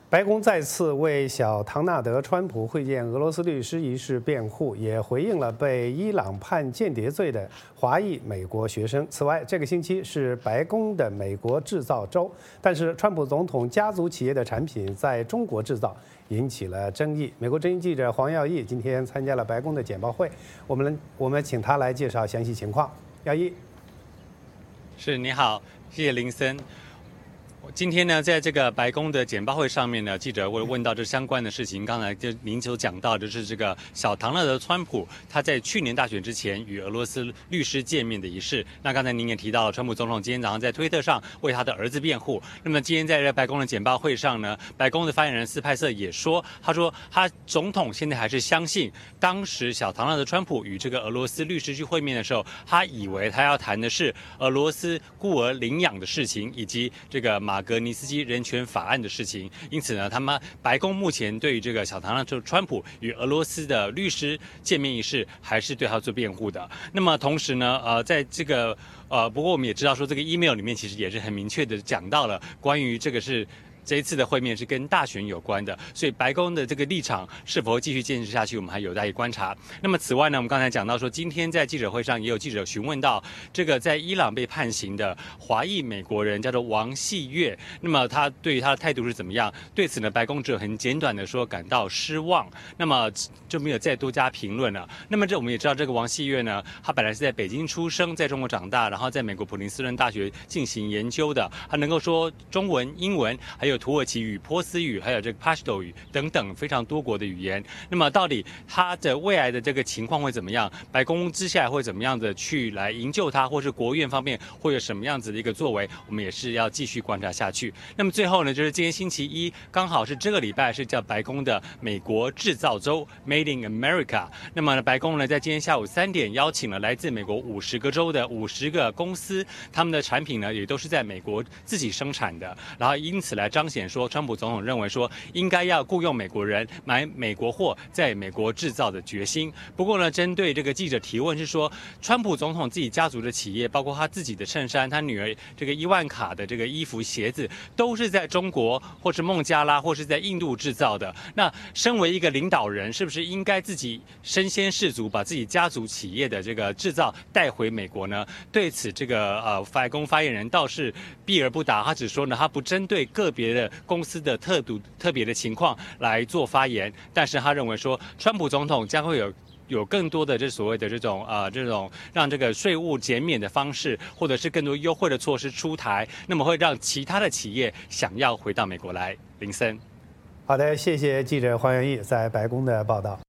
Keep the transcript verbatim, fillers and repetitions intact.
白宫再次为小唐纳德·川普会见俄罗斯律师一事辩护，也回应了被伊朗判间谍罪的华裔美国学生。此外，这个星期是白宫的美国制造周，但是川普总统家族企业的产品在中国制造引起了争议。美国之音记者黄耀义今天参加了白宫的简报会，我们我们请他来介绍详细情况。耀义， 是你好，谢谢林森。今天呢，在这个白宫的简报会上面呢，记者会问到这相关的事情。刚才就您所讲到的就是这个小唐纳德·川普他在去年大选之前与俄罗斯律师见面的仪式。那刚才您也提到了，川普总统今天早上在推特上为他的儿子辩护。那么今天在白宫的简报会上呢，白宫的发言人斯派瑟也说，他说他总统现在还是相信，当时小唐纳德·川普与这个俄罗斯律师去会面的时候，他以为他要谈的是俄罗斯孤儿领养的事情，以及这个马格尼斯基人权法案的事情。因此呢，他们白宫目前对于这个小唐纳德·川普与俄罗斯的律师见面一事，还是对他做辩护的。那么同时呢，呃，在这个呃，不过我们也知道说，这个 email 里面其实也是很明确的讲到了关于这个是。这一次的会面是跟大选有关的，所以白宫的这个立场是否会继续坚持下去，我们还有待于观察。那么此外呢，我们刚才讲到说，今天在记者会上也有记者询问到，这个在伊朗被判刑的华裔美国人叫做王细月，那么他对于他的态度是怎么样？对此呢，白宫只有很简短的说感到失望，那么就没有再多加评论了。那么这我们也知道，这个王细月呢，他本来是在北京出生，在中国长大，然后在美国普林斯顿大学进行研究的，他能够说中文、英文，还有土耳其语、波斯语，还有这个 Pashto 语等等非常多国的语言。那么到底他的未来的这个情况会怎么样？白宫接下来会怎么样的去来营救他，或是国务院方面会有什么样子的一个作为？我们也是要继续观察下去。那么最后呢，就是今天星期一，刚好是这个礼拜是叫白宫的美国制造周 （Made in America）。那么呢，白宫呢在今天下午三点邀请了来自美国五十个州的五十个公司，他们的产品呢也都是在美国自己生产的，然后因此来彰显说，川普总统认为说应该要雇佣美国人买美国货，在美国制造的决心。不过呢，针对这个记者提问是说，川普总统自己家族的企业，包括他自己的衬衫、他女儿这个伊万卡的这个衣服、鞋子，都是在中国或是孟加拉或是在印度制造的。那身为一个领导人，是不是应该自己身先士卒，把自己家族企业的这个制造带回美国呢？对此，这个呃白宫发言人倒是避而不答，他只说呢，他不针对个别的公司的特独特别的情况来做发言，但是他认为说，川普总统将会有有更多的这所谓的这种呃这种让这个税务减免的方式，或者是更多优惠的措施出台，那么会让其他的企业想要回到美国来。林森， 好的，谢谢记者黄元义在白宫的报道。